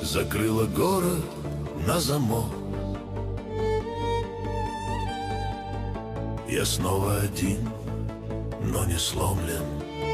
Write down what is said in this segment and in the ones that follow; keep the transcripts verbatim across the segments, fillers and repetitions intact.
закрыла город на замок. Я снова один, но не сломлен.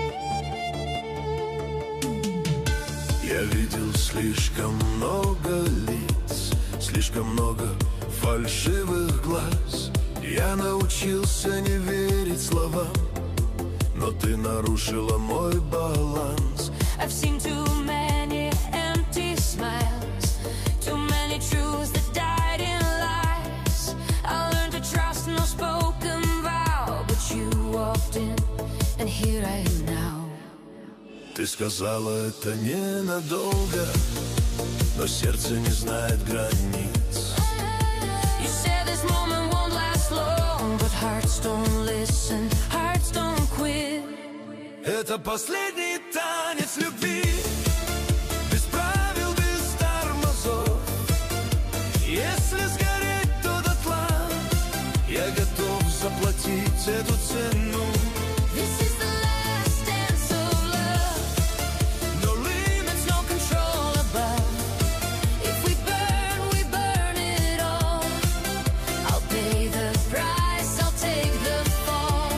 Я видел слишком много лиц, слишком много фальшивых глаз. Я научился не верить словам, но ты нарушила мой баланс. I've seen too many empty smiles, too many truths that died in lies. I learned to trust no spoken vow, but you walked in, and here I am now. Ты сказала, это ненадолго, но сердце не знает границ. You said this moment won't last long, but hearts don't listen, hearts don't quit. Это последний танец любви, без правил, без тормозов. Если сгореть, то дотла, я готов заплатить эту цену. This is the last dance of love. No limits, no control above. If we burn, we burn it all. I'll pay the price, I'll take the fall.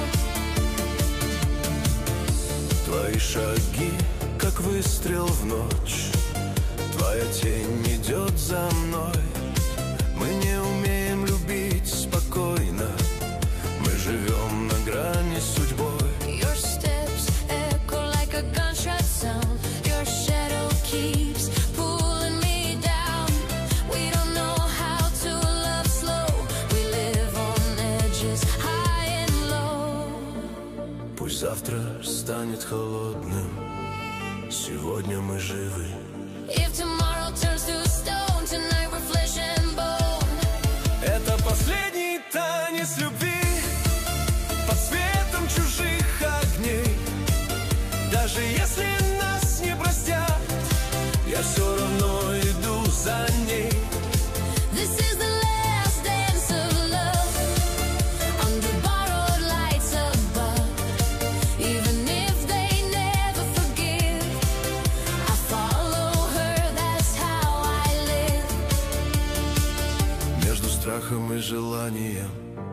Твои шаги, как выстрел в ночь, твоя тень идет за мной. Мы не умеем любить спокойно, мы живем на грани с судьбой. Your steps echo like a gunshot sound. Your shadow keeps pulling me down. We don't know how to love slow. We live on edges, high and low. Пусть завтра станет холодным, сегодня мы живы. If tomorrow turns to stone, tonight we're flesh and bone. Это последний танец любви под светом чужих огней. Даже если нас не простят, я все равно иду за ней. This is the last dance of love, under borrowed lights above. Even if they never forgive, I follow her, that's how I live. Между страхом и желанием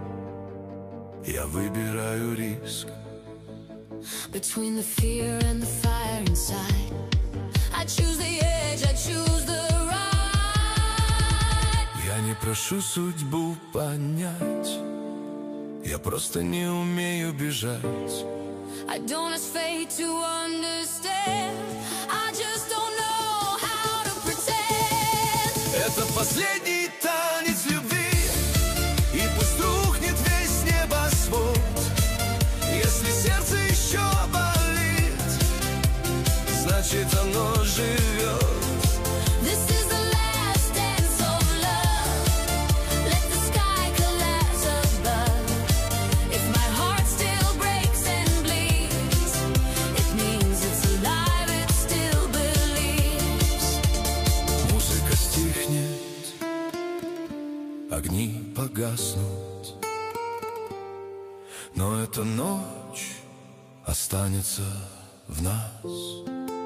я выбираю риск. Between the fear and the fire inside, I choose the edge, I choose the ride. Я не прошу судьбу понять, я просто не умею бежать. I don't ask fate to understand, I just don't know how to pretend. Это последний танец любви, и пусть рухнет весь небосвод. Если сердце еще болит, значит оно живет. This is the last dance of love. Let the sky collapse above. If my heart still breaks and bleeds, it means it's alive, it still believes. Музыка стихнет, огни погаснут, но эта ночь останется в нас.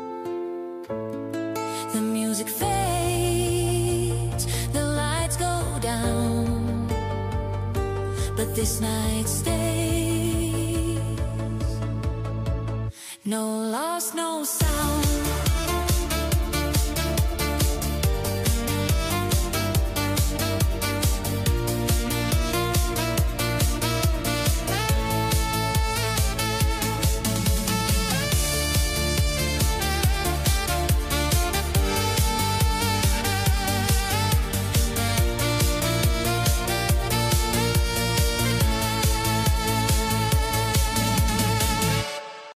The music fades, the lights go down, but this night stays. No loss, no sound.